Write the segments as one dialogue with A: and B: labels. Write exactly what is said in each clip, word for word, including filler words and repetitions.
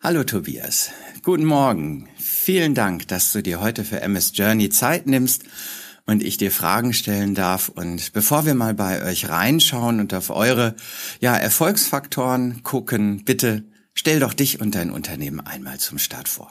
A: Hallo Tobias, guten Morgen. Vielen Dank, dass du dir heute für M S Journey Zeit nimmst und ich dir Fragen stellen darf. Und bevor wir mal bei euch reinschauen und auf eure ja, Erfolgsfaktoren gucken, bitte stell doch dich und dein Unternehmen einmal zum Start vor.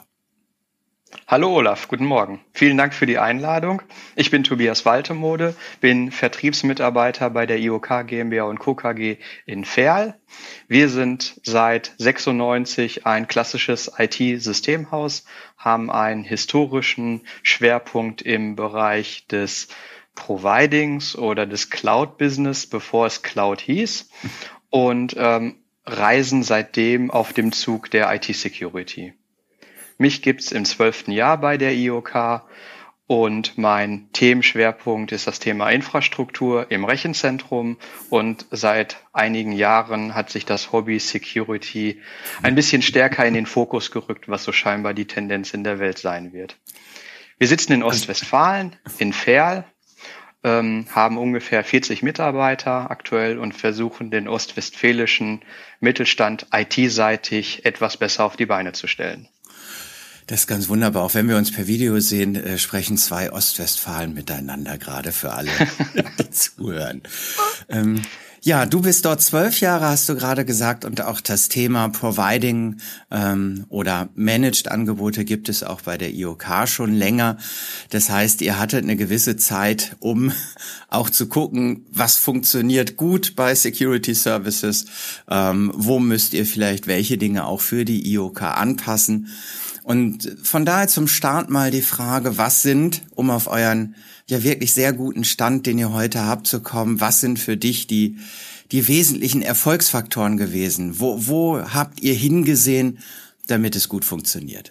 B: Hallo Olaf, guten Morgen. Vielen Dank für die Einladung. Ich bin Tobias Waltemode, bin Vertriebsmitarbeiter bei der I O K GmbH und Co. K G in Verl. Wir sind seit sechsundneunzig ein klassisches I T-Systemhaus, haben einen historischen Schwerpunkt im Bereich des Providings oder des Cloud-Business, bevor es Cloud hieß, und ähm, reisen seitdem auf dem Zug der I T-Security. Mich gibt's im zwölften Jahr bei der I O K und mein Themenschwerpunkt ist das Thema Infrastruktur im Rechenzentrum, und seit einigen Jahren hat sich das Hobby Security ein bisschen stärker in den Fokus gerückt, was so scheinbar die Tendenz in der Welt sein wird. Wir sitzen in Ostwestfalen, in Verl, ähm, haben ungefähr vierzig Mitarbeiter aktuell und versuchen, den ostwestfälischen Mittelstand I T-seitig etwas besser auf die Beine zu stellen.
A: Das ist ganz wunderbar. Auch wenn wir uns per Video sehen, äh, sprechen zwei Ostwestfalen miteinander, gerade für alle, die zuhören. Ähm, ja, du bist dort zwölf Jahre, hast du gerade gesagt, und auch das Thema Providing ähm, oder Managed-Angebote gibt es auch bei der I O K schon länger. Das heißt, ihr hattet eine gewisse Zeit, um auch zu gucken, was funktioniert gut bei Security Services, ähm, wo müsst ihr vielleicht welche Dinge auch für die I O K anpassen. Und von daher zum Start mal die Frage, was sind, um auf euren ja wirklich sehr guten Stand, den ihr heute habt, zu kommen, was sind für dich die die wesentlichen Erfolgsfaktoren gewesen? Wo, wo habt ihr hingesehen, damit es gut funktioniert?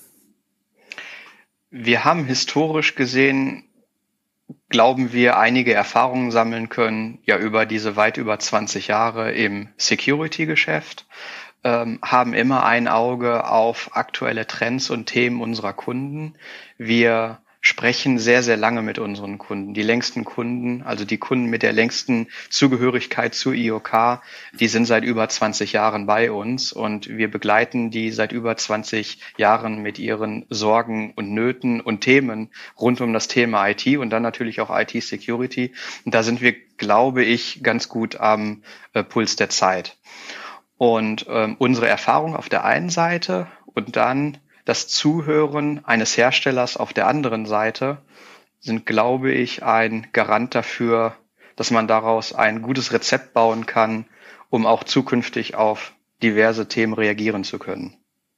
B: Wir haben historisch gesehen, glauben wir, einige Erfahrungen sammeln können, ja über diese weit über zwanzig Jahre im Security-Geschäft. Ähm, haben immer ein Auge auf aktuelle Trends und Themen unserer Kunden. Wir sprechen sehr, sehr lange mit unseren Kunden. Die längsten Kunden, also die Kunden mit der längsten Zugehörigkeit zur I O K, die sind seit über zwanzig Jahren bei uns, und wir begleiten die seit über zwanzig Jahren mit ihren Sorgen und Nöten und Themen rund um das Thema I T und dann natürlich auch I T-Security. Und da sind wir, glaube ich, ganz gut am äh, Puls der Zeit. Und ähm, unsere Erfahrung auf der einen Seite und dann das Zuhören eines Herstellers auf der anderen Seite sind, glaube ich, ein Garant dafür, dass man daraus ein gutes Rezept bauen kann, um auch zukünftig auf diverse Themen reagieren zu können.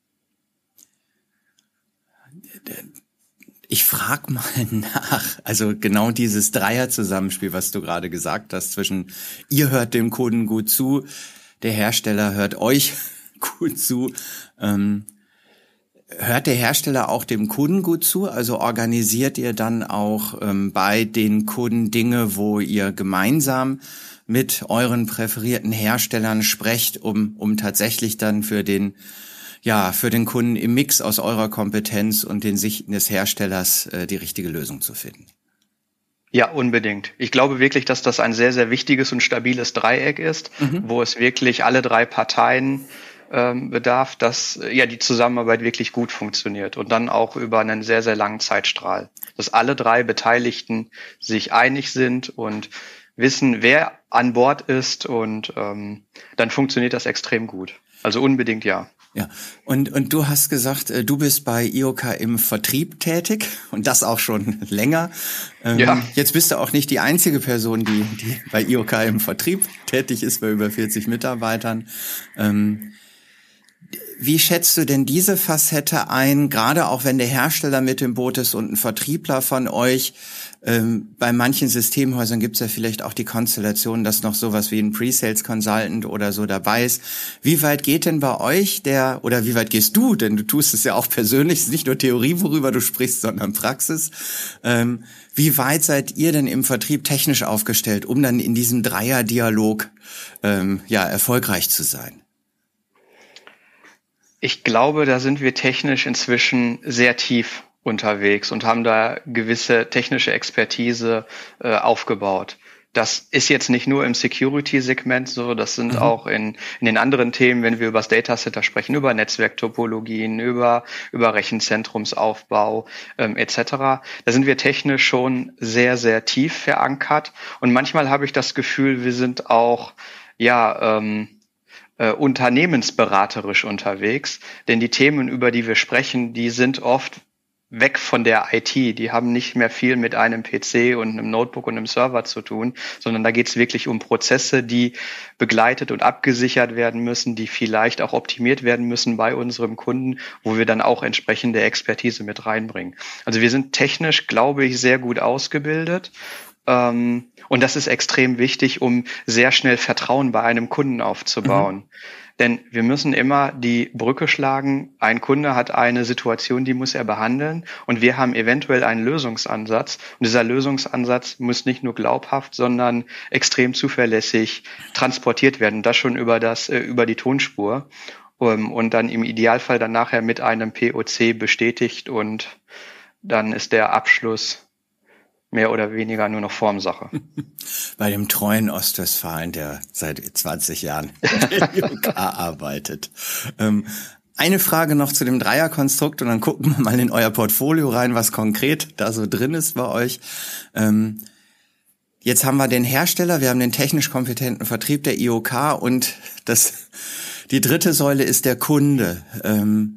A: Ich frage mal nach, also genau dieses Dreier-Zusammenspiel, was du gerade gesagt hast, zwischen ihr hört dem Kunden gut zu, der Hersteller hört euch gut zu. Ähm, hört der Hersteller auch dem Kunden gut zu? Also organisiert ihr dann auch ähm, bei den Kunden Dinge, wo ihr gemeinsam mit euren präferierten Herstellern sprecht, um um tatsächlich dann für den ja für den Kunden im Mix aus eurer Kompetenz und den Sichten des Herstellers äh, die richtige Lösung zu finden?
B: Ja, unbedingt. Ich glaube wirklich, dass das ein sehr, sehr wichtiges und stabiles Dreieck ist, mhm. wo es wirklich alle drei Parteien ähm, bedarf, dass ja die Zusammenarbeit wirklich gut funktioniert und dann auch über einen sehr, sehr langen Zeitstrahl. Dass alle drei Beteiligten sich einig sind und wissen, wer an Bord ist, und ähm, dann funktioniert das extrem gut. Also unbedingt ja.
A: Ja, und und du hast gesagt, du bist bei I O K im Vertrieb tätig und das auch schon länger. Ähm, ja. Jetzt bist du auch nicht die einzige Person, die die bei I O K im Vertrieb tätig ist, bei über vierzig Mitarbeitern. Ähm, wie schätzt du denn diese Facette ein, gerade auch wenn der Hersteller mit im Boot ist und ein Vertriebler von euch? Ähm, bei manchen Systemhäusern gibt es ja vielleicht auch die Konstellation, dass noch sowas wie ein Pre-Sales Consultant oder so dabei ist. Wie weit geht denn bei euch der, oder wie weit gehst du, denn du tust es ja auch persönlich, es ist nicht nur Theorie, worüber du sprichst, sondern Praxis. Ähm, wie weit seid ihr denn im Vertrieb technisch aufgestellt, um dann in diesem Dreier-Dialog ähm, ja erfolgreich zu sein?
B: Ich glaube, da sind wir technisch inzwischen sehr tief unterwegs und haben da gewisse technische Expertise äh, aufgebaut. Das ist jetzt nicht nur im Security-Segment so, das sind mhm. auch in, in den anderen Themen, wenn wir über das Datacenter sprechen, über Netzwerktopologien, über, über Rechenzentrumsaufbau ähm, et cetera. Da sind wir technisch schon sehr, sehr tief verankert. Und manchmal habe ich das Gefühl, wir sind auch ja ähm, äh, unternehmensberaterisch unterwegs. Denn die Themen, über die wir sprechen, die sind oft weg von der I T. Die haben nicht mehr viel mit einem P C und einem Notebook und einem Server zu tun, sondern da geht es wirklich um Prozesse, die begleitet und abgesichert werden müssen, die vielleicht auch optimiert werden müssen bei unserem Kunden, wo wir dann auch entsprechende Expertise mit reinbringen. Also wir sind technisch, glaube ich, sehr gut ausgebildet. Ähm, und das ist extrem wichtig, um sehr schnell Vertrauen bei einem Kunden aufzubauen. Mhm. Denn wir müssen immer die Brücke schlagen. Ein Kunde hat eine Situation, die muss er behandeln. Und wir haben eventuell einen Lösungsansatz. Und dieser Lösungsansatz muss nicht nur glaubhaft, sondern extrem zuverlässig transportiert werden. Und das schon über das, äh, über die Tonspur. Um, und dann im Idealfall dann nachher mit einem P O C bestätigt. Und dann ist der Abschluss mehr oder weniger nur noch Formsache.
A: Bei dem treuen Ostwestfalen, der seit zwanzig Jahren in der I O K arbeitet. Ähm, eine Frage noch zu dem Dreierkonstrukt und dann gucken wir mal in euer Portfolio rein, was konkret da so drin ist bei euch. Ähm, jetzt haben wir den Hersteller, wir haben den technisch kompetenten Vertrieb der I O K und das, die dritte Säule ist der Kunde. Ähm,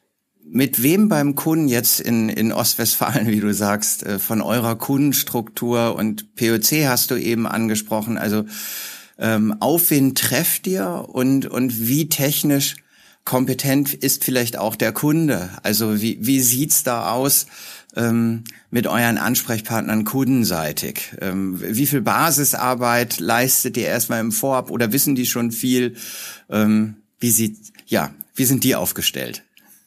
A: Mit wem beim Kunden jetzt in, in Ostwestfalen, wie du sagst, von eurer Kundenstruktur und P O C hast du eben angesprochen, also ähm, auf wen trefft ihr und, und wie technisch kompetent ist vielleicht auch der Kunde? Also wie, wie sieht's da aus ähm, mit euren Ansprechpartnern kundenseitig? Ähm, wie viel Basisarbeit leistet ihr erstmal im Vorab oder wissen die schon viel? Ähm, wie sieht, ja, wie sind die aufgestellt?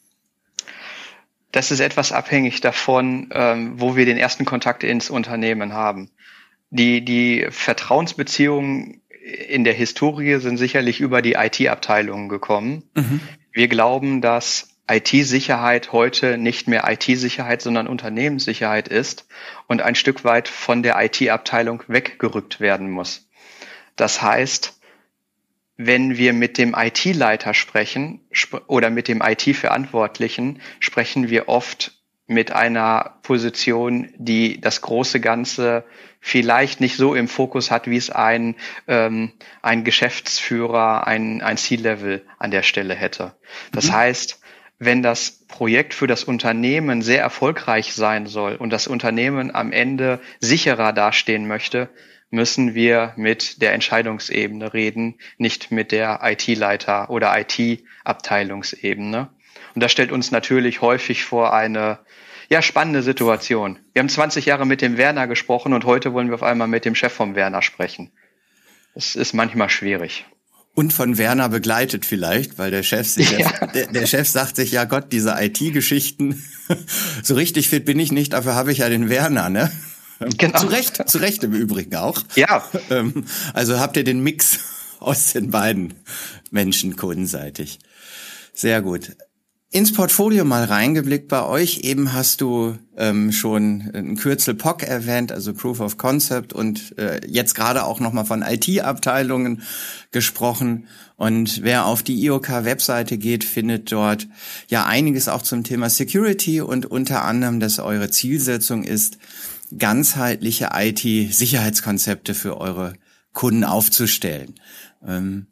B: Das ist etwas abhängig davon, ähm, wo wir den ersten Kontakt ins Unternehmen haben. Die, die Vertrauensbeziehungen in der Historie sind sicherlich über die I T-Abteilungen gekommen. Mhm. Wir glauben, dass I T-Sicherheit heute nicht mehr I T-Sicherheit, sondern Unternehmenssicherheit ist und ein Stück weit von der I T-Abteilung weggerückt werden muss. Das heißt, wenn wir mit dem I T-Leiter sprechen sp- oder mit dem I T-Verantwortlichen, sprechen wir oft mit einer Position, die das große Ganze vielleicht nicht so im Fokus hat, wie es ein, ähm, ein Geschäftsführer, ein, ein C-Level an der Stelle hätte. Das mhm. heißt, wenn das Projekt für das Unternehmen sehr erfolgreich sein soll und das Unternehmen am Ende sicherer dastehen möchte, müssen wir mit der Entscheidungsebene reden, nicht mit der I T-Leiter oder I T-Abteilungsebene. Und das stellt uns natürlich häufig vor eine ja spannende Situation. Wir haben zwanzig Jahre mit dem Werner gesprochen und heute wollen wir auf einmal mit dem Chef vom Werner sprechen. Das ist manchmal schwierig.
A: Und von Werner begleitet vielleicht, weil der Chef sich ja. jetzt, der, der Chef sagt sich, ja Gott, diese I T-Geschichten, so richtig fit bin ich nicht, dafür habe ich ja den Werner, ne? Genau. Zu Recht, zu Recht im Übrigen auch.
B: Ja.
A: Also habt ihr den Mix aus den beiden Menschen kundenseitig. Sehr gut. Ins Portfolio mal reingeblickt bei euch. Eben hast du ähm, schon ein Kürzel P O C erwähnt, also Proof of Concept und äh, jetzt gerade auch nochmal von I T-Abteilungen gesprochen. Und wer auf die I O K-Webseite geht, findet dort ja einiges auch zum Thema Security und unter anderem, dass eure Zielsetzung ist, ganzheitliche I T-Sicherheitskonzepte für eure Kunden aufzustellen. Ähm,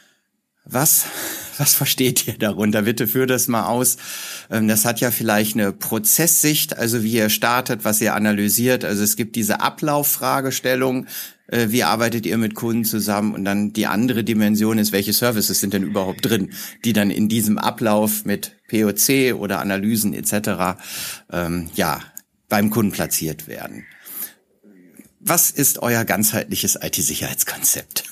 A: was, was versteht ihr darunter? Bitte führt das mal aus. Ähm, das hat ja vielleicht eine Prozesssicht, also wie ihr startet, was ihr analysiert. Also es gibt diese Ablauffragestellung, äh, wie arbeitet ihr mit Kunden zusammen? Und dann die andere Dimension ist, welche Services sind denn überhaupt drin, die dann in diesem Ablauf mit P O C oder Analysen et cetera ähm, ja beim Kunden platziert werden. Was ist euer ganzheitliches I T-Sicherheitskonzept?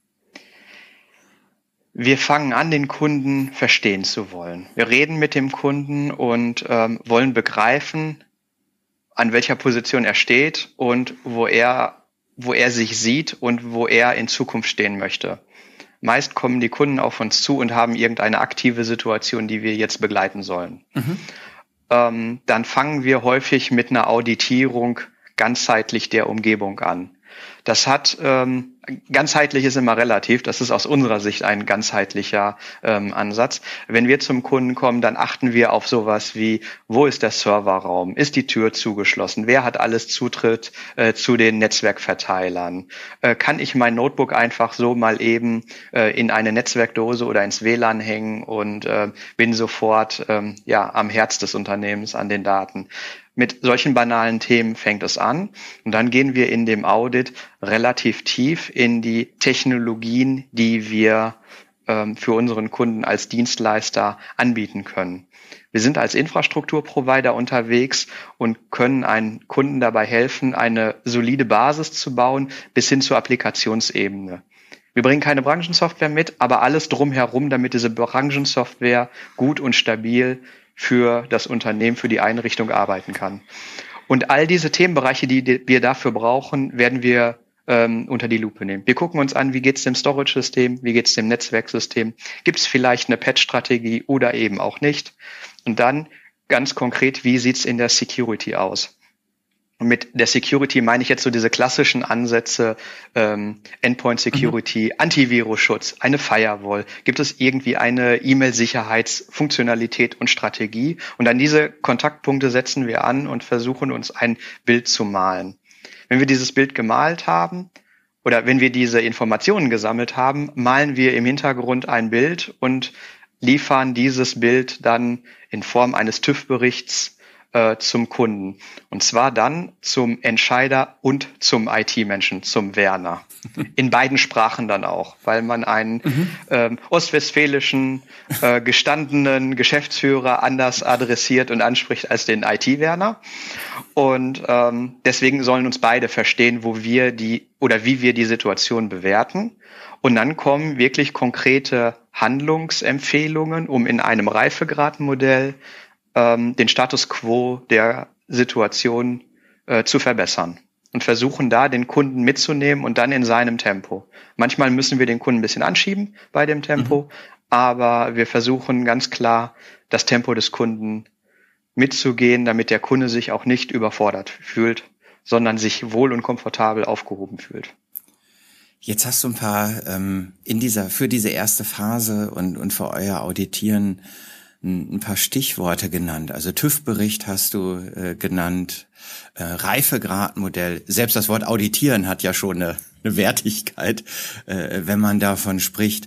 B: Wir fangen an, den Kunden verstehen zu wollen. Wir reden mit dem Kunden und ähm, wollen begreifen, an welcher Position er steht und wo er, wo er sich sieht und wo er in Zukunft stehen möchte. Meist kommen die Kunden auf uns zu und haben irgendeine aktive Situation, die wir jetzt begleiten sollen. Mhm. Ähm, dann fangen wir häufig mit einer Auditierung ganzheitlich der Umgebung an. Das hat, ähm, ganzheitlich ist immer relativ, das ist aus unserer Sicht ein ganzheitlicher ähm, Ansatz. Wenn wir zum Kunden kommen, dann achten wir auf sowas wie, wo ist der Serverraum, ist die Tür zugeschlossen, wer hat alles Zutritt äh, zu den Netzwerkverteilern, äh, kann ich mein Notebook einfach so mal eben äh, in eine Netzwerkdose oder ins W L A N hängen und äh, bin sofort ähm, ja am Herz des Unternehmens an den Daten. Mit solchen banalen Themen fängt es an und dann gehen wir in dem Audit relativ tief in die Technologien, die wir ähm, für unseren Kunden als Dienstleister anbieten können. Wir sind als Infrastrukturprovider unterwegs und können einen Kunden dabei helfen, eine solide Basis zu bauen bis hin zur Applikationsebene. Wir bringen keine Branchensoftware mit, aber alles drumherum, damit diese Branchensoftware gut und stabil für das Unternehmen, für die Einrichtung arbeiten kann. Und all diese Themenbereiche, die wir dafür brauchen, werden wir ähm, unter die Lupe nehmen. Wir gucken uns an, wie geht's dem Storage-System, wie geht's dem Netzwerksystem, gibt es vielleicht eine Patch-Strategie oder eben auch nicht. Und dann ganz konkret, wie sieht's in der Security aus? Und mit der Security meine ich jetzt so diese klassischen Ansätze, ähm, Endpoint Security, mhm. Antivirusschutz, eine Firewall. Gibt es irgendwie eine E-Mail-Sicherheitsfunktionalität und Strategie? Und an diese Kontaktpunkte setzen wir an und versuchen uns ein Bild zu malen. Wenn wir dieses Bild gemalt haben oder wenn wir diese Informationen gesammelt haben, malen wir im Hintergrund ein Bild und liefern dieses Bild dann in Form eines TÜV-Berichts zum Kunden. Und zwar dann zum Entscheider und zum I T-Menschen, zum Werner. In beiden Sprachen dann auch, weil man einen mhm. ähm, ostwestfälischen äh, gestandenen Geschäftsführer anders adressiert und anspricht als den I T-Werner. Und ähm, deswegen sollen uns beide verstehen, wo wir die oder wie wir die Situation bewerten. Und dann kommen wirklich konkrete Handlungsempfehlungen, um in einem Reifegradmodell den Status quo der Situation äh, zu verbessern und versuchen da den Kunden mitzunehmen und dann in seinem Tempo. Manchmal müssen wir den Kunden ein bisschen anschieben bei dem Tempo, mhm. aber wir versuchen ganz klar, das Tempo des Kunden mitzugehen, damit der Kunde sich auch nicht überfordert fühlt, sondern sich wohl und komfortabel aufgehoben fühlt.
A: Jetzt hast du ein paar ähm, in dieser für diese erste Phase und und für euer Auditieren ein paar Stichworte genannt. Also TÜV-Bericht hast du äh, genannt, äh, Reifegradmodell. Selbst das Wort auditieren hat ja schon eine, eine Wertigkeit, äh, wenn man davon spricht.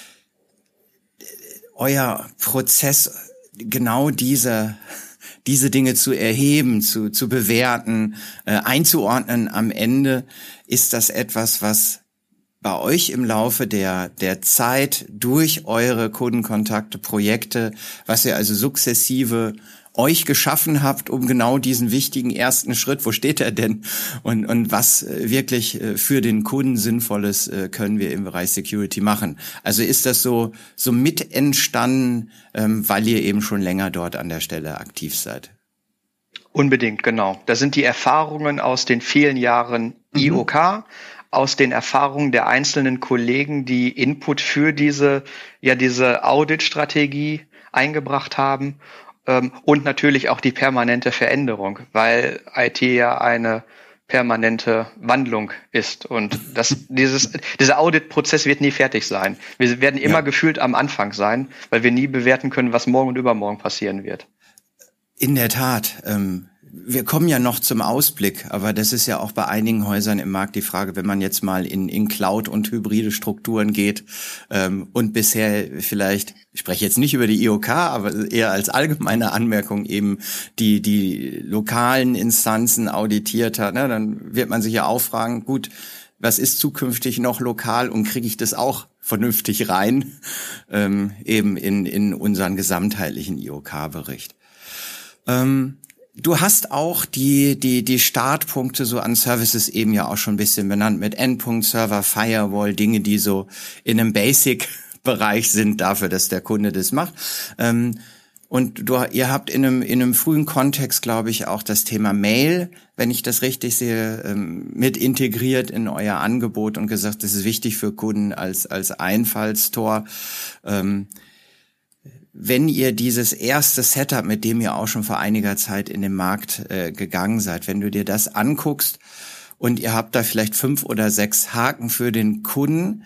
A: Euer Prozess, genau diese diese Dinge zu erheben, zu zu bewerten, äh, einzuordnen am Ende, ist das etwas, was bei euch im Laufe der der Zeit durch eure Kundenkontakte, Projekte, was ihr also sukzessive euch geschaffen habt, um genau diesen wichtigen ersten Schritt, wo steht er denn? Und und was wirklich für den Kunden Sinnvolles können wir im Bereich Security machen? Also ist das so so mit entstanden, weil ihr eben schon länger dort an der Stelle aktiv seid?
B: Unbedingt, genau. Das sind die Erfahrungen aus den vielen Jahren I O K, mhm. aus den Erfahrungen der einzelnen Kollegen, die Input für diese, ja, diese Audit-Strategie eingebracht haben, ähm, und natürlich auch die permanente Veränderung, weil I T ja eine permanente Wandlung ist und das, dieses, dieser Audit-Prozess wird nie fertig sein. Wir werden immer ja. gefühlt am Anfang sein, weil wir nie bewerten können, was morgen und übermorgen passieren wird.
A: In der Tat, ähm wir kommen ja noch zum Ausblick, aber das ist ja auch bei einigen Häusern im Markt die Frage, wenn man jetzt mal in, in Cloud und hybride Strukturen geht ähm, und bisher vielleicht, ich spreche jetzt nicht über die I O K, aber eher als allgemeine Anmerkung eben die die lokalen Instanzen auditiert hat, ne, dann wird man sich ja auch fragen, gut, was ist zukünftig noch lokal und kriege ich das auch vernünftig rein, ähm, eben in in unseren gesamtheitlichen I O K-Bericht. Ähm, Du hast auch die die die Startpunkte so an Services eben ja auch schon ein bisschen benannt mit Endpunkt, Server, Firewall, Dinge, die so in einem Basic-Bereich sind dafür, dass der Kunde das macht. Ähm, und du, ihr habt in einem in einem frühen Kontext, glaube ich, auch das Thema Mail, wenn ich das richtig sehe, ähm, mit integriert in euer Angebot und gesagt, das ist wichtig für Kunden als als Einfallstor. Ähm, Wenn ihr dieses erste Setup, mit dem ihr auch schon vor einiger Zeit in den Markt äh, gegangen seid, wenn du dir das anguckst und ihr habt da vielleicht fünf oder sechs Haken für den Kunden.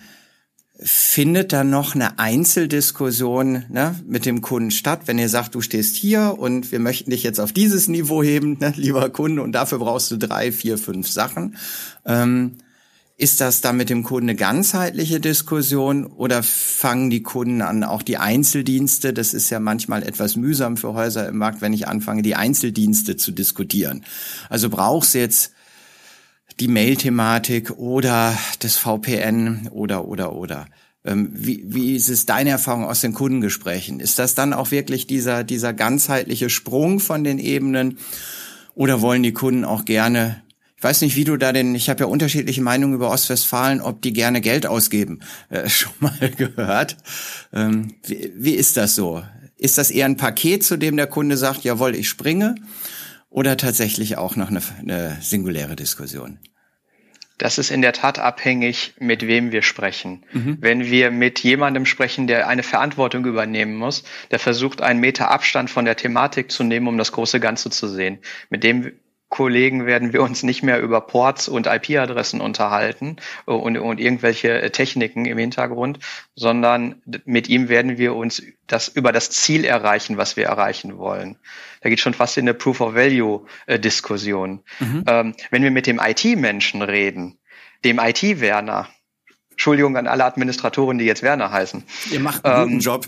A: Findet da noch eine Einzeldiskussion, ne, mit dem Kunden statt, wenn ihr sagt, du stehst hier und wir möchten dich jetzt auf dieses Niveau heben, ne, lieber Kunde, und dafür brauchst du drei, vier, fünf Sachen. Ähm, ist das dann mit dem Kunden eine ganzheitliche Diskussion oder fangen die Kunden an, auch die Einzeldienste, das ist ja manchmal etwas mühsam für Häuser im Markt, wenn ich anfange, die Einzeldienste zu diskutieren. Also brauchst du jetzt die Mail-Thematik oder das V P N oder, oder, oder. Ähm, wie, wie ist es deine Erfahrung aus den Kundengesprächen? Ist das dann auch wirklich dieser, dieser ganzheitliche Sprung von den Ebenen? Oder wollen die Kunden auch gerne, ich weiß nicht, wie du da denn, ich habe ja unterschiedliche Meinungen über Ostwestfalen, ob die gerne Geld ausgeben, äh, schon mal gehört. Ähm, wie, wie ist das so? Ist das eher ein Paket, zu dem der Kunde sagt, jawohl, ich springe? Oder tatsächlich auch noch eine, eine singuläre Diskussion?
B: Das ist in der Tat abhängig, mit wem wir sprechen.
A: Mhm.
B: Wenn wir mit jemandem sprechen, der eine Verantwortung übernehmen muss, der versucht, einen Meter Abstand von der Thematik zu nehmen, um das große Ganze zu sehen. Mit dem Kollegen werden wir uns nicht mehr über Ports und I P-Adressen unterhalten und, und irgendwelche Techniken im Hintergrund, sondern mit ihm werden wir uns das über das Ziel erreichen, was wir erreichen wollen. Da geht schon fast in eine Proof-of-Value-Diskussion. Mhm. Ähm, wenn wir mit dem I T-Menschen reden, dem I T-Werner, Entschuldigung an alle Administratoren, die jetzt Werner heißen.
A: Ihr macht einen guten
B: ähm,
A: Job.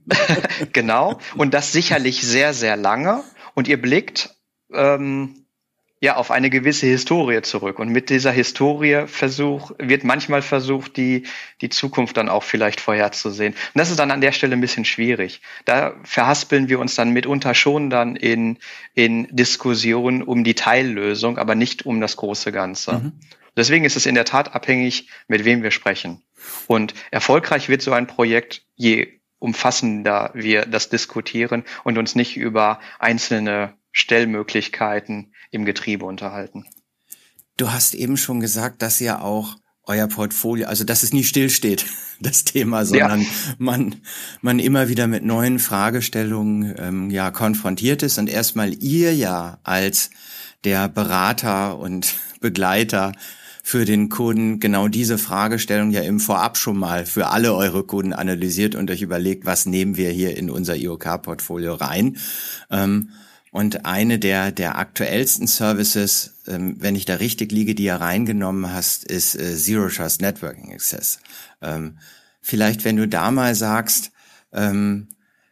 B: Genau, und das sicherlich sehr, sehr lange. Und ihr blickt ähm, ja auf eine gewisse Historie zurück. Und mit dieser Historie versuch, wird manchmal versucht, die die Zukunft dann auch vielleicht vorherzusehen. Und das ist dann an der Stelle ein bisschen schwierig. Da verhaspeln wir uns dann mitunter schon dann in in Diskussionen um die Teillösung, aber nicht um das große Ganze. Mhm. Deswegen ist es in der Tat abhängig, mit wem wir sprechen. Und erfolgreich wird so ein Projekt, je umfassender wir das diskutieren und uns nicht über einzelne Stellmöglichkeiten im Getriebe unterhalten.
A: Du hast eben schon gesagt, dass ihr auch euer Portfolio, also dass es nie stillsteht, das Thema, sondern ja. man man immer wieder mit neuen Fragestellungen ähm, ja konfrontiert ist und erstmal ihr ja als der Berater und Begleiter für den Kunden genau diese Fragestellung ja im Vorab schon mal für alle eure Kunden analysiert und euch überlegt, was nehmen wir hier in unser I O K-Portfolio rein. Ähm, Und eine der der aktuellsten Services, ähm, wenn ich da richtig liege, die ihr reingenommen hast, ist äh, Zero Trust Networking Access. Ähm, vielleicht, wenn du da mal sagst, ähm,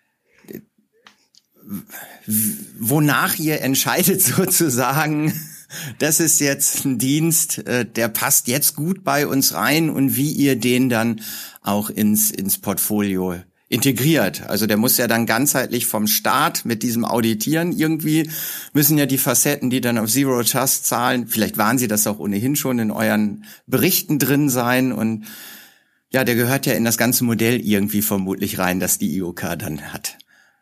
A: wonach ihr entscheidet sozusagen, das ist jetzt ein Dienst, äh, der passt jetzt gut bei uns rein und wie ihr den dann auch ins ins Portfolio integriert. Also der muss ja dann ganzheitlich vom Start mit diesem Auditieren irgendwie, müssen ja die Facetten, die dann auf Zero Trust zahlen, vielleicht waren sie das auch ohnehin schon in euren Berichten drin sein und ja, der gehört ja in das ganze Modell irgendwie vermutlich rein, das die I O K dann hat.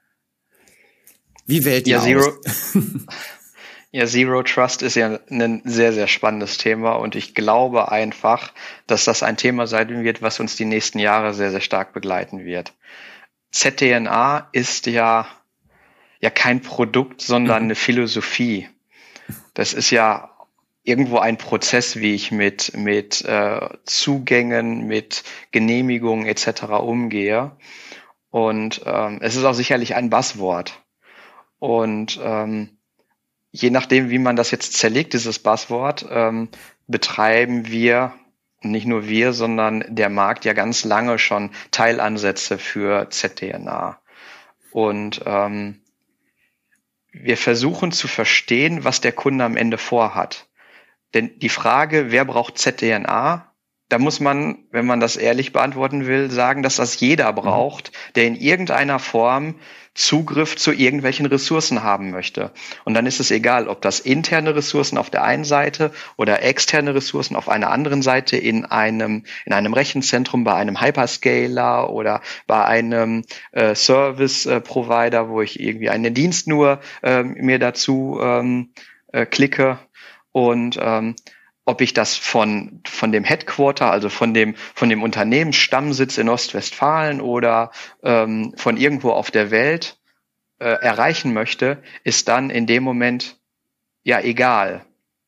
A: Wie wählt ihr
B: ja,
A: aus?
B: Zero, ja, Zero Trust ist ja ein sehr, sehr spannendes Thema und ich glaube einfach, dass das ein Thema sein wird, was uns die nächsten Jahre sehr, sehr stark begleiten wird. Z D N A ist ja, ja kein Produkt, sondern mhm. eine Philosophie. Das ist ja irgendwo ein Prozess, wie ich mit, mit äh, Zugängen, mit Genehmigungen et cetera umgehe. Und ähm, es ist auch sicherlich ein Buzzword. Und ähm, je nachdem, wie man das jetzt zerlegt, dieses Buzzword, ähm, betreiben wir, nicht nur wir, sondern der Markt ja ganz lange schon Teilansätze für Z D N A. Und ähm, wir versuchen zu verstehen, was der Kunde am Ende vorhat. Denn die Frage, wer braucht Z D N A, da muss man, wenn man das ehrlich beantworten will, sagen, dass das jeder braucht, der in irgendeiner Form Zugriff zu irgendwelchen Ressourcen haben möchte. Und dann ist es egal, ob das interne Ressourcen auf der einen Seite oder externe Ressourcen auf einer anderen Seite in einem in einem Rechenzentrum, bei einem Hyperscaler oder bei einem äh, Service-Provider, wo ich irgendwie einen Dienst nur äh, mir dazu ähm, äh, klicke. Und ähm, ob ich das von von dem Headquarter, also von dem von dem Unternehmensstammsitz in Ostwestfalen oder ähm, von irgendwo auf der Welt äh, erreichen möchte, ist dann in dem Moment ja egal.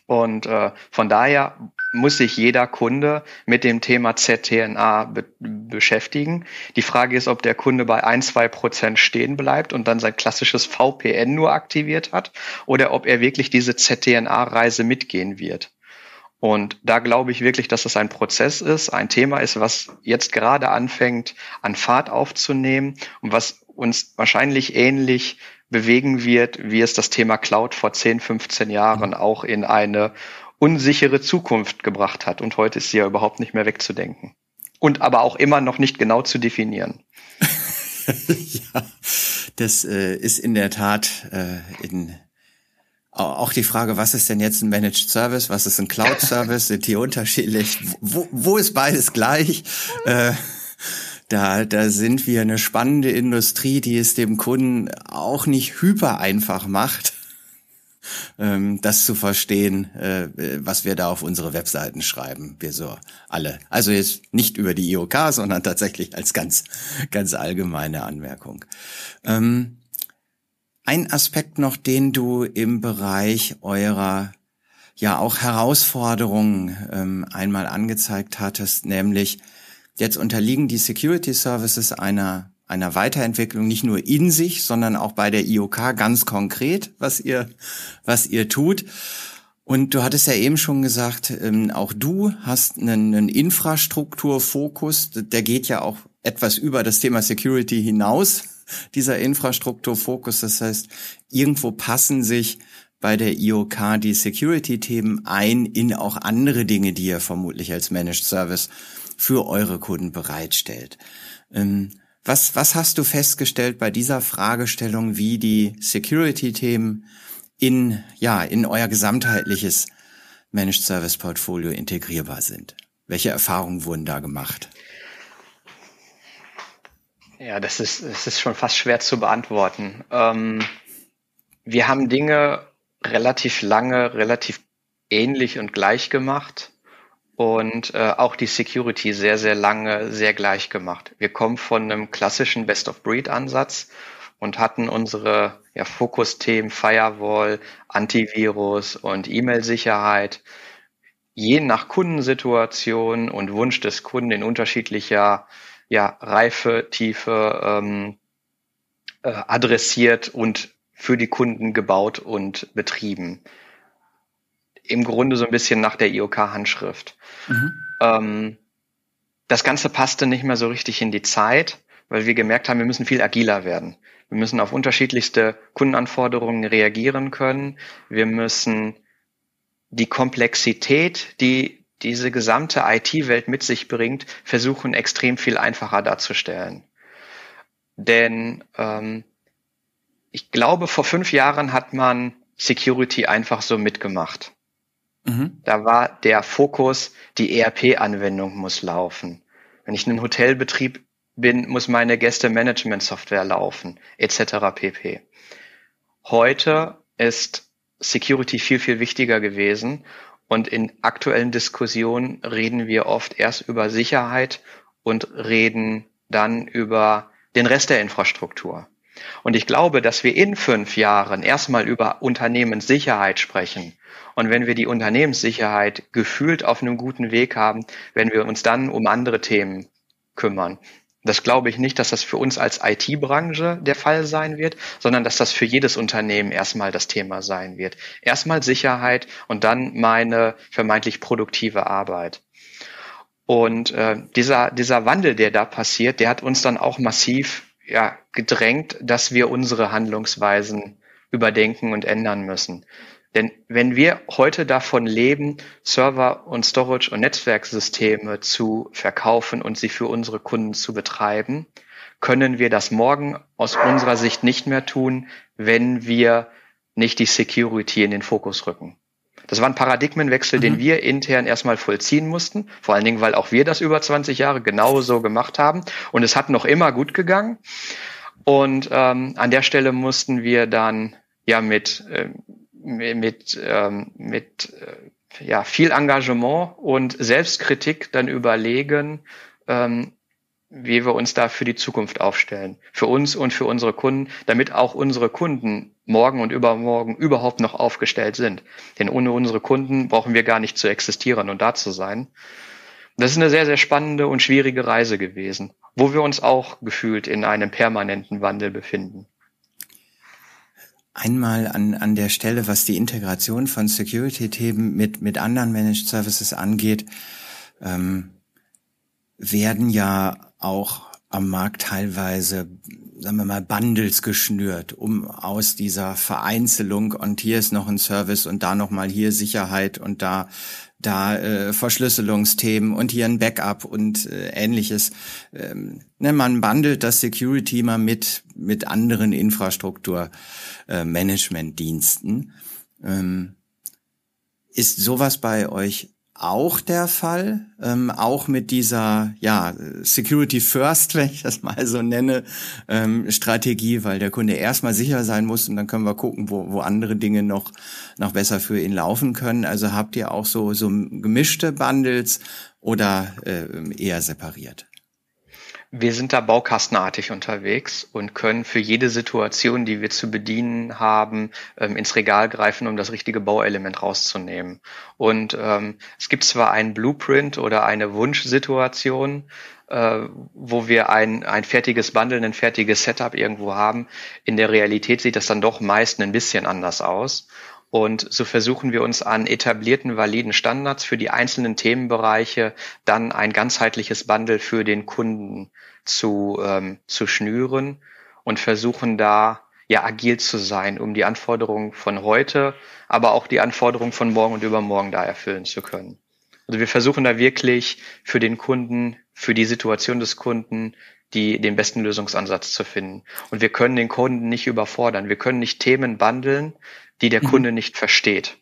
B: Und äh, von daher muss sich jeder Kunde mit dem Thema Z T N A be- beschäftigen. Die Frage ist, ob der Kunde bei ein, zwei Prozent stehen bleibt und dann sein klassisches V P N nur aktiviert hat oder ob er wirklich diese Z T N A-Reise mitgehen wird. Und da glaube ich wirklich, dass es ein Prozess ist, ein Thema ist, was jetzt gerade anfängt, an Fahrt aufzunehmen und was uns wahrscheinlich ähnlich bewegen wird, wie es das Thema Cloud vor zehn, fünfzehn Jahren auch in eine unsichere Zukunft gebracht hat. Und heute ist sie ja überhaupt nicht mehr wegzudenken. Und aber auch immer noch nicht genau zu definieren.
A: Ja, das äh, ist in der Tat äh, in auch die Frage, was ist denn jetzt ein Managed Service, was ist ein Cloud Service, sind die unterschiedlich, wo, wo ist beides gleich? Äh, da, da sind wir eine spannende Industrie, die es dem Kunden auch nicht hyper einfach macht, ähm, das zu verstehen, äh, was wir da auf unsere Webseiten schreiben, wir so alle. Also jetzt nicht über die I O K, sondern tatsächlich als ganz, ganz allgemeine Anmerkung. Ähm, Ein Aspekt noch, den du im Bereich eurer ja auch Herausforderungen ähm, einmal angezeigt hattest, nämlich jetzt unterliegen die Security Services einer einer Weiterentwicklung nicht nur in sich, sondern auch bei der I O K ganz konkret, was ihr was ihr tut. Und du hattest ja eben schon gesagt, ähm, auch du hast einen, einen Infrastrukturfokus, der geht ja auch etwas über das Thema Security hinaus. Dieser Infrastrukturfokus, das heißt, irgendwo passen sich bei der I O K die Security-Themen ein in auch andere Dinge, die ihr vermutlich als Managed Service für eure Kunden bereitstellt. Ähm, was, was hast du festgestellt bei dieser Fragestellung, wie die Security-Themen in, ja, in euer gesamtheitliches Managed Service Portfolio integrierbar sind? Welche Erfahrungen wurden da gemacht?
B: Ja, das ist, das ist schon fast schwer zu beantworten. Ähm, wir haben Dinge relativ lange, relativ ähnlich und gleich gemacht und äh, auch die Security sehr, sehr lange, sehr gleich gemacht. Wir kommen von einem klassischen Best-of-Breed-Ansatz und hatten unsere ja, Fokusthemen Firewall, Antivirus und E-Mail-Sicherheit je nach Kundensituation und Wunsch des Kunden in unterschiedlicher ja, Reife, Tiefe ähm, äh, adressiert und für die Kunden gebaut und betrieben. Im Grunde so ein bisschen nach der I O K-Handschrift. Mhm. Ähm, das Ganze passte nicht mehr so richtig in die Zeit, weil wir gemerkt haben, wir müssen viel agiler werden. Wir müssen auf unterschiedlichste Kundenanforderungen reagieren können. Wir müssen die Komplexität, die diese gesamte I T-Welt mit sich bringt, versuchen extrem viel einfacher darzustellen. Denn ähm, ich glaube, vor fünf Jahren hat man Security einfach so mitgemacht. Mhm. Da war der Fokus, die E R P-Anwendung muss laufen. Wenn ich in einem Hotelbetrieb bin, muss meine Gäste-Management-Software laufen, et cetera pp. Heute ist Security viel, viel wichtiger gewesen. Und in aktuellen Diskussionen reden wir oft erst über Sicherheit und reden dann über den Rest der Infrastruktur. Und ich glaube, dass wir in fünf Jahren erstmal über Unternehmenssicherheit sprechen. Und wenn wir die Unternehmenssicherheit gefühlt auf einem guten Weg haben, werden wir uns dann um andere Themen kümmern. Das glaube ich nicht, dass das für uns als I T-Branche der Fall sein wird, sondern dass das für jedes Unternehmen erstmal das Thema sein wird. Erstmal Sicherheit und dann meine vermeintlich produktive Arbeit. Und äh, dieser dieser Wandel, der da passiert, der hat uns dann auch massiv ja gedrängt, dass wir unsere Handlungsweisen überdenken und ändern müssen. Denn wenn wir heute davon leben, Server und Storage und Netzwerksysteme zu verkaufen und sie für unsere Kunden zu betreiben, können wir das morgen aus unserer Sicht nicht mehr tun, wenn wir nicht die Security in den Fokus rücken. Das war ein Paradigmenwechsel, mhm. den wir intern erstmal vollziehen mussten, vor allen Dingen, weil auch wir das über zwanzig Jahre genauso gemacht haben und es hat noch immer gut gegangen. Und ähm, an der Stelle mussten wir dann ja mit äh, mit ähm, mit äh, ja viel Engagement und Selbstkritik dann überlegen, ähm, wie wir uns da für die Zukunft aufstellen, für uns und für unsere Kunden, damit auch unsere Kunden morgen und übermorgen überhaupt noch aufgestellt sind. Denn ohne unsere Kunden brauchen wir gar nicht zu existieren und da zu sein. Das ist eine sehr, sehr spannende und schwierige Reise gewesen, wo wir uns auch gefühlt in einem permanenten Wandel befinden.
A: Einmal an, an der Stelle, was die Integration von Security-Themen mit, mit anderen Managed Services angeht, ähm, werden ja auch am Markt teilweise, sagen wir mal, Bundles geschnürt, um aus dieser Vereinzelung und hier ist noch ein Service und da nochmal hier Sicherheit und da da äh, Verschlüsselungsthemen und hier ein Backup und äh, ähnliches. Ähm, ne, man bundelt das Security mal mit mit anderen Infrastruktur-Management-Diensten. Äh, ähm, ist sowas bei euch auch der Fall? Ähm, auch mit dieser ja Security First, wenn ich das mal so nenne, ähm, Strategie, weil der Kunde erstmal sicher sein muss und dann können wir gucken, wo, wo andere Dinge noch noch besser für ihn laufen können. Also habt ihr auch so so gemischte Bundles oder äh, eher separiert?
B: Wir sind da baukastenartig unterwegs und können für jede Situation, die wir zu bedienen haben, ähm, ins Regal greifen, um das richtige Bauelement rauszunehmen. Und ähm, es gibt zwar einen Blueprint oder eine Wunschsituation, äh, wo wir ein, ein fertiges Bundle, ein fertiges Setup irgendwo haben. In der Realität sieht das dann doch meist ein bisschen anders aus. Und so versuchen wir uns an etablierten, validen Standards für die einzelnen Themenbereiche dann ein ganzheitliches Bundle für den Kunden zu, ähm, zu schnüren und versuchen da ja agil zu sein, um die Anforderungen von heute, aber auch die Anforderungen von morgen und übermorgen da erfüllen zu können. Also wir versuchen da wirklich für den Kunden, für die Situation des Kunden, die, den besten Lösungsansatz zu finden. Und wir können den Kunden nicht überfordern. Wir können nicht Themen bundeln, die der mhm. Kunde nicht versteht.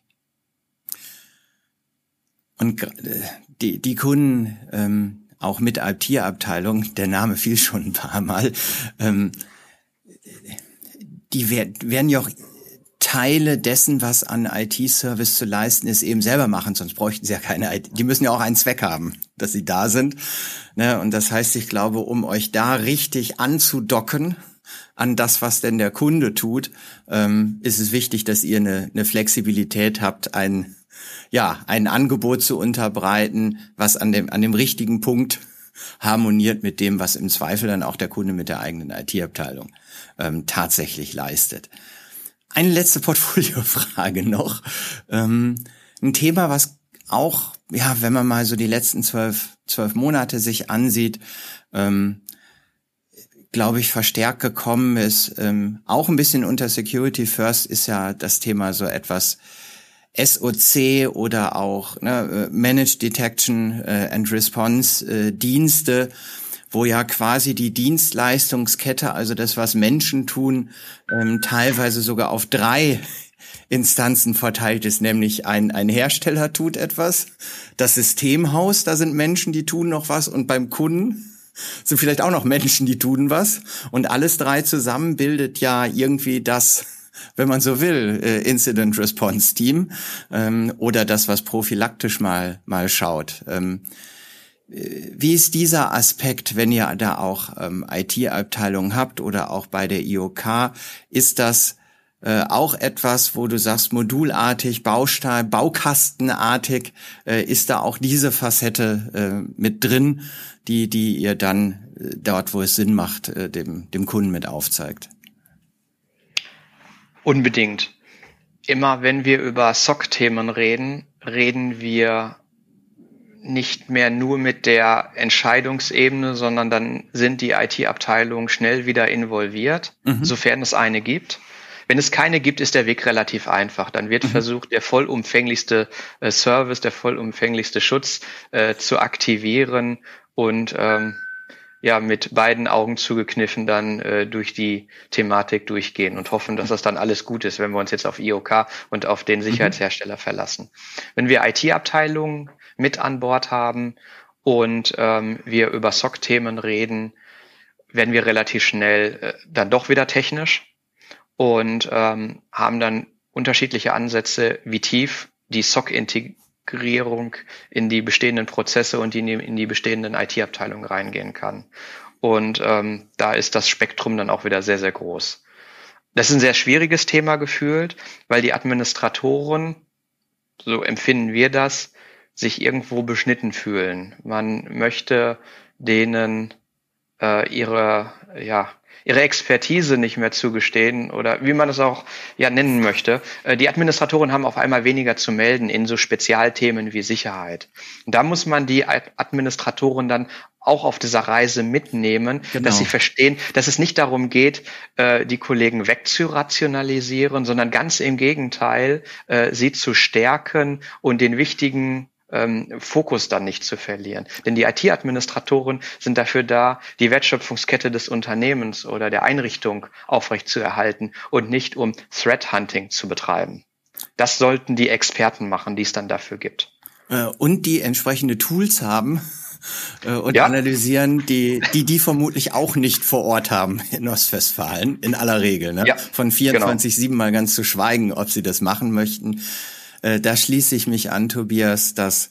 A: Und die, die Kunden, ähm, auch mit I T-Abteilung, der Name fiel schon ein paar Mal, ähm, die werden ja auch Teile dessen, was an I T-Service zu leisten ist, eben selber machen, sonst bräuchten sie ja keine I T. Die müssen ja auch einen Zweck haben, dass sie da sind. Ne? Und das heißt, ich glaube, um euch da richtig anzudocken an das, was denn der Kunde tut, ähm, ist es wichtig, dass ihr eine, eine Flexibilität habt, ein ja ein Angebot zu unterbreiten, was an dem an dem richtigen Punkt harmoniert mit dem, was im Zweifel dann auch der Kunde mit der eigenen I T-Abteilung ähm, tatsächlich leistet. Eine letzte Portfoliofrage noch. Ähm, ein Thema, was auch, ja, wenn man mal so die letzten zwölf, zwölf Monate sich ansieht, ähm, glaube ich, verstärkt gekommen ist, ähm, auch ein bisschen unter Security First ist ja das Thema so etwas S O C oder auch ne, Managed Detection äh, and Response äh, Dienste, wo ja quasi die Dienstleistungskette, also das, was Menschen tun, ähm, teilweise sogar auf drei Instanzen verteilt ist, nämlich ein, ein Hersteller tut etwas, das Systemhaus, da sind Menschen, die tun noch was und beim Kunden sind vielleicht auch noch Menschen, die tun was und alles drei zusammen bildet ja irgendwie das, wenn man so will, äh, Incident Response Team ähm, oder das, was prophylaktisch mal mal schaut. Ähm, Wie ist dieser Aspekt, wenn ihr da auch ähm, I T-Abteilungen habt oder auch bei der I O K, ist das äh, auch etwas, wo du sagst, modulartig, Baustein, Baukastenartig, äh, ist da auch diese Facette äh, mit drin, die die ihr dann äh, dort, wo es Sinn macht, äh, dem dem Kunden mit aufzeigt?
B: Unbedingt. Immer wenn wir über S O C-Themen reden, reden wir nicht mehr nur mit der Entscheidungsebene, sondern dann sind die I T-Abteilungen schnell wieder involviert, mhm. sofern es eine gibt. Wenn es keine gibt, ist der Weg relativ einfach. Dann wird mhm. versucht, der vollumfänglichste äh, Service, der vollumfänglichste Schutz äh, zu aktivieren und ähm, ja mit beiden Augen zugekniffen dann äh, durch die Thematik durchgehen und hoffen, dass das dann alles gut ist, wenn wir uns jetzt auf I O K und auf den Sicherheitshersteller mhm. verlassen. Wenn wir I T-Abteilungen mit an Bord haben und ähm, wir über S O C-Themen reden, werden wir relativ schnell äh, dann doch wieder technisch und ähm, haben dann unterschiedliche Ansätze, wie tief die S O C-Integrierung in die bestehenden Prozesse und in die, in die bestehenden I T-Abteilungen reingehen kann. Und ähm, da ist das Spektrum dann auch wieder sehr, sehr groß. Das ist ein sehr schwieriges Thema gefühlt, weil die Administratoren, so empfinden wir das, sich irgendwo beschnitten fühlen. Man möchte denen äh, ihre, ja, ihre Expertise nicht mehr zugestehen oder wie man es auch ja nennen möchte. Äh, die Administratoren haben auf einmal weniger zu melden in so Spezialthemen wie Sicherheit. Und da muss man die Administratoren dann auch auf dieser Reise mitnehmen, genau. Dass sie verstehen, dass es nicht darum geht, äh, die Kollegen wegzurationalisieren, sondern ganz im Gegenteil, äh, sie zu stärken und den wichtigen ähm, Fokus dann nicht zu verlieren. Denn die I T-Administratoren sind dafür da, die Wertschöpfungskette des Unternehmens oder der Einrichtung aufrechtzuerhalten und nicht um Threat Hunting zu betreiben. Das sollten die Experten machen, die es dann dafür gibt.
A: Äh, und die entsprechende Tools haben, und ja. analysieren, die, die die vermutlich auch nicht vor Ort haben in Ostwestfalen, in aller Regel. Ne? Ja, von vierundzwanzig sieben genau. Mal ganz zu schweigen, ob sie das machen möchten. Äh, da schließe ich mich an, Tobias, dass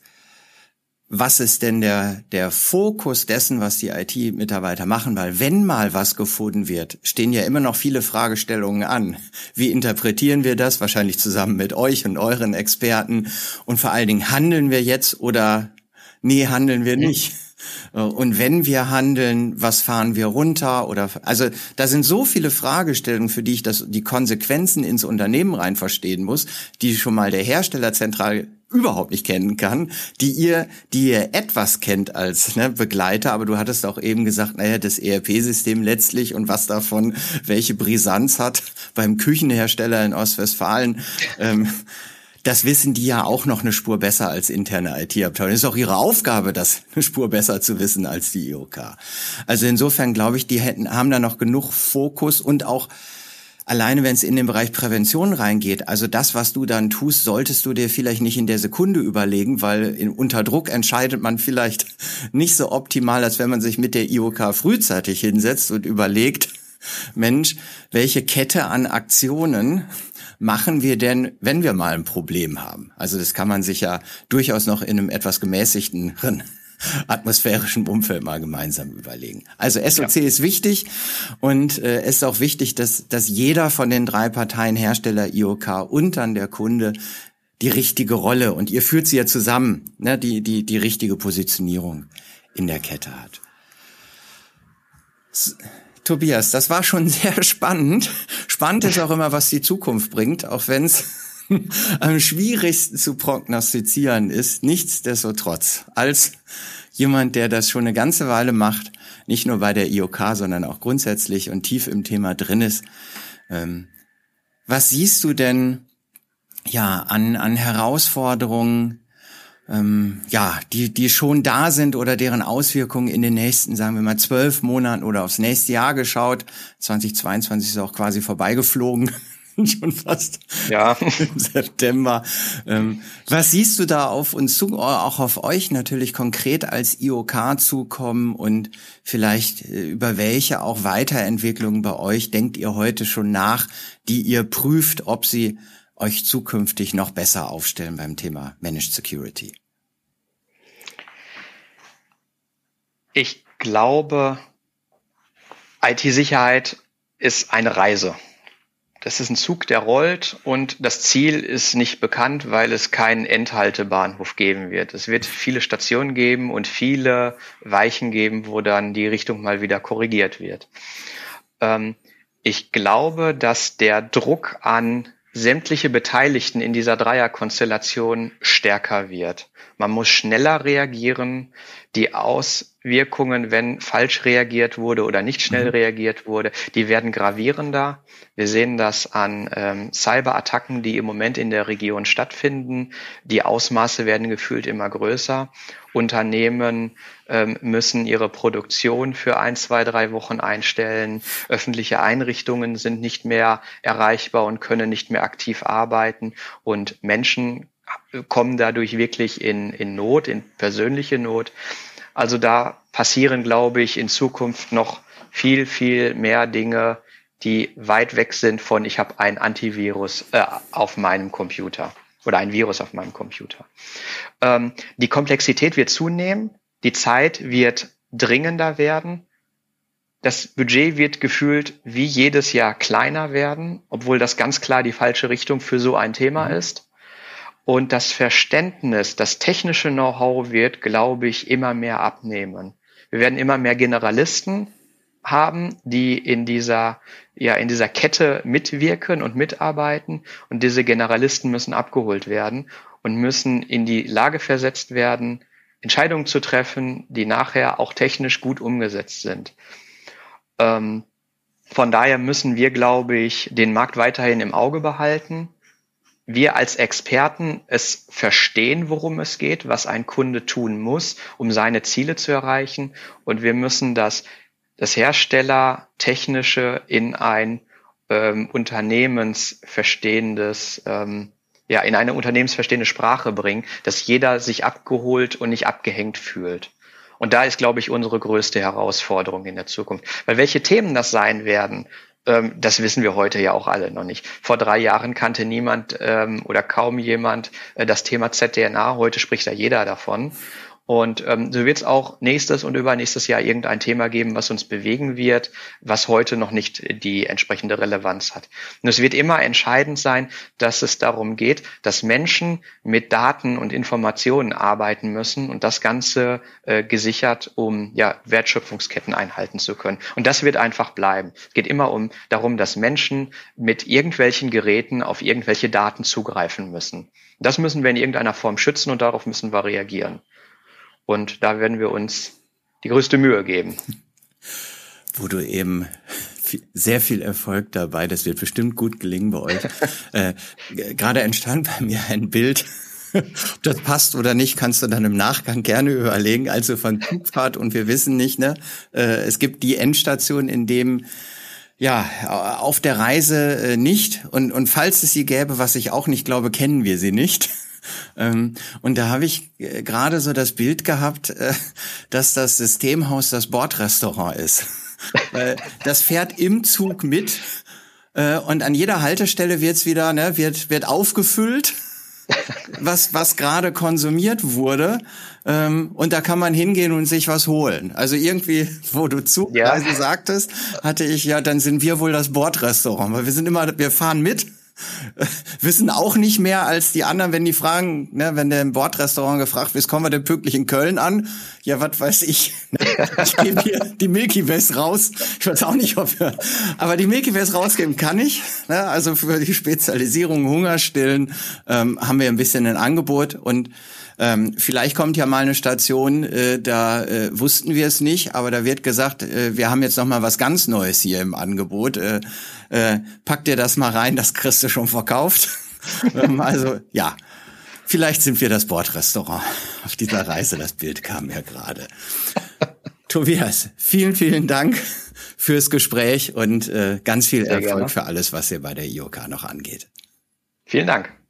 A: was ist denn der der Fokus dessen, was die I T-Mitarbeiter machen? Weil wenn mal was gefunden wird, stehen ja immer noch viele Fragestellungen an. Wie interpretieren wir das? Wahrscheinlich zusammen mit euch und euren Experten. Und vor allen Dingen, handeln wir jetzt oder nee, handeln wir nicht. Und wenn wir handeln, was fahren wir runter? Oder also da sind so viele Fragestellungen, für die ich das die Konsequenzen ins Unternehmen rein verstehen muss, die schon mal der Hersteller zentral überhaupt nicht kennen kann, die ihr, die ihr etwas kennt als ne, Begleiter, aber du hattest auch eben gesagt, naja, das E R P-System letztlich und was davon welche Brisanz hat beim Küchenhersteller in Ostwestfalen. Ähm, Das wissen die ja auch noch eine Spur besser als interne I T-Abteilung. Es ist auch ihre Aufgabe, das eine Spur besser zu wissen als die I O K. Also insofern glaube ich, die hätten, haben da noch genug Fokus und auch alleine, wenn es in den Bereich Prävention reingeht. Also das, was du dann tust, solltest du dir vielleicht nicht in der Sekunde überlegen, weil in, unter Druck entscheidet man vielleicht nicht so optimal, als wenn man sich mit der I O K frühzeitig hinsetzt und überlegt, Mensch, welche Kette an Aktionen machen wir denn, wenn wir mal ein Problem haben? Also das kann man sich ja durchaus noch in einem etwas gemäßigten atmosphärischen Umfeld mal gemeinsam überlegen. Also S O C ja. ist wichtig und äh, es ist auch wichtig, dass dass jeder von den drei Parteien, Hersteller, I O K und dann der Kunde, die richtige Rolle, und ihr führt sie ja zusammen, ne, die die die richtige Positionierung in der Kette hat. S- Tobias, das war schon sehr spannend. Spannend ist auch immer, was die Zukunft bringt, auch wenn es am schwierigsten zu prognostizieren ist. Nichtsdestotrotz, als jemand, der das schon eine ganze Weile macht, nicht nur bei der I O K, sondern auch grundsätzlich und tief im Thema drin ist, ähm, was siehst du denn ja an an Herausforderungen, Ähm, ja, die, die schon da sind oder deren Auswirkungen in den nächsten, sagen wir mal, zwölf Monaten oder aufs nächste Jahr geschaut? zweitausendzweiundzwanzig ist auch quasi vorbeigeflogen, schon fast ja. im September. Ähm, was siehst du da auf uns zu, auch auf euch natürlich konkret als I O K zukommen und vielleicht äh, über welche auch Weiterentwicklungen bei euch denkt ihr heute schon nach, die ihr prüft, ob sie euch zukünftig noch besser aufstellen beim Thema Managed Security?
B: Ich glaube, I T-Sicherheit ist eine Reise. Das ist ein Zug, der rollt und das Ziel ist nicht bekannt, weil es keinen Endhaltebahnhof geben wird. Es wird viele Stationen geben und viele Weichen geben, wo dann die Richtung mal wieder korrigiert wird. Ähm, ich glaube, dass der Druck an sämtliche Beteiligten in dieser Dreierkonstellation stärker wird. Man muss schneller reagieren. Die Auswirkungen, wenn falsch reagiert wurde oder nicht schnell reagiert wurde, die werden gravierender. Wir sehen das an ähm, Cyberattacken, die im Moment in der Region stattfinden. Die Ausmaße werden gefühlt immer größer. Unternehmen ähm, müssen ihre Produktion für ein, zwei, drei Wochen einstellen. Öffentliche Einrichtungen sind nicht mehr erreichbar und können nicht mehr aktiv arbeiten. Und Menschen kommen dadurch wirklich in, in Not, in persönliche Not. Also da passieren, glaube ich, in Zukunft noch viel, viel mehr Dinge, die weit weg sind von, ich habe ein Antivirus äh, auf meinem Computer oder ein Virus auf meinem Computer. Ähm, die Komplexität wird zunehmen, die Zeit wird dringender werden. das Budget wird gefühlt wie jedes Jahr kleiner werden, obwohl das ganz klar die falsche Richtung für so ein Thema ist. Und das Verständnis, das technische Know-how wird, glaube ich, immer mehr abnehmen. Wir werden immer mehr Generalisten haben, die in dieser, ja, in dieser Kette mitwirken und mitarbeiten. Und diese Generalisten müssen abgeholt werden und müssen in die Lage versetzt werden, Entscheidungen zu treffen, die nachher auch technisch gut umgesetzt sind. Ähm, von daher müssen wir, glaube ich, den Markt weiterhin im Auge behalten. Wir als Experten es verstehen, worum es geht, was ein Kunde tun muss, um seine Ziele zu erreichen. Und wir müssen das, das Herstellertechnische in ein ähm, unternehmensverstehendes, ähm, ja, in eine unternehmensverstehende Sprache bringen, dass jeder sich abgeholt und nicht abgehängt fühlt. Und da ist, glaube ich, unsere größte Herausforderung in der Zukunft. Weil welche Themen das sein werden, ähm, das wissen wir heute ja auch alle noch nicht. Vor drei Jahren kannte niemand ähm, oder kaum jemand äh, das Thema Z D N A. Heute spricht da jeder davon. Und ähm, so wird es auch nächstes und übernächstes Jahr irgendein Thema geben, was uns bewegen wird, was heute noch nicht die entsprechende Relevanz hat. Und es wird immer entscheidend sein, dass es darum geht, dass Menschen mit Daten und Informationen arbeiten müssen und das Ganze äh, gesichert, um ja Wertschöpfungsketten einhalten zu können. Und das wird einfach bleiben. Es geht immer um darum, dass Menschen mit irgendwelchen Geräten auf irgendwelche Daten zugreifen müssen. Das müssen wir in irgendeiner Form schützen und darauf müssen wir reagieren. Und da werden wir uns die größte Mühe geben.
A: Wo du eben viel, sehr viel Erfolg dabei, das wird bestimmt gut gelingen bei euch. äh, gerade entstand bei mir ein Bild, ob das passt oder nicht, kannst du dann im Nachgang gerne überlegen. Also von Zugfahrt und wir wissen nicht, ne? Äh, es gibt die Endstation, in dem ja, auf der Reise äh, nicht. Und, und falls es sie gäbe, was ich auch nicht glaube, kennen wir sie nicht. Ähm, und da habe ich äh, gerade so das Bild gehabt, äh, dass das Systemhaus das Bordrestaurant ist. Weil das fährt im Zug mit äh, und an jeder Haltestelle wird's wieder, ne, wird wird aufgefüllt, was was gerade konsumiert wurde. Ähm, und da kann man hingehen und sich was holen. Also irgendwie, wo du Zugreise ja. sagtest, hatte ich ja, dann sind wir wohl das Bordrestaurant, weil wir sind immer, wir fahren mit. Wissen auch nicht mehr als die anderen, wenn die fragen, ne, wenn der im Bordrestaurant gefragt wird, kommen wir denn pünktlich in Köln an? Ja, was weiß ich. Ich gebe hier die Milky Ways raus. Ich weiß auch nicht, ob wir, aber die Milky Ways rausgeben kann ich. Ne? Also für die Spezialisierung Hungerstillen ähm, haben wir ein bisschen ein Angebot und Ähm, vielleicht kommt ja mal eine Station, äh, da äh, wussten wir es nicht, aber da wird gesagt, äh, wir haben jetzt noch mal was ganz Neues hier im Angebot. Äh, äh, pack dir das mal rein, das kriegst du schon verkauft. ähm, also ja, vielleicht sind wir das Bordrestaurant auf dieser Reise. Das Bild kam ja gerade. Tobias, vielen, vielen Dank fürs Gespräch und äh, ganz viel Sehr Erfolg gerne. Für alles, was ihr bei der I O K noch angeht.
B: Vielen Dank.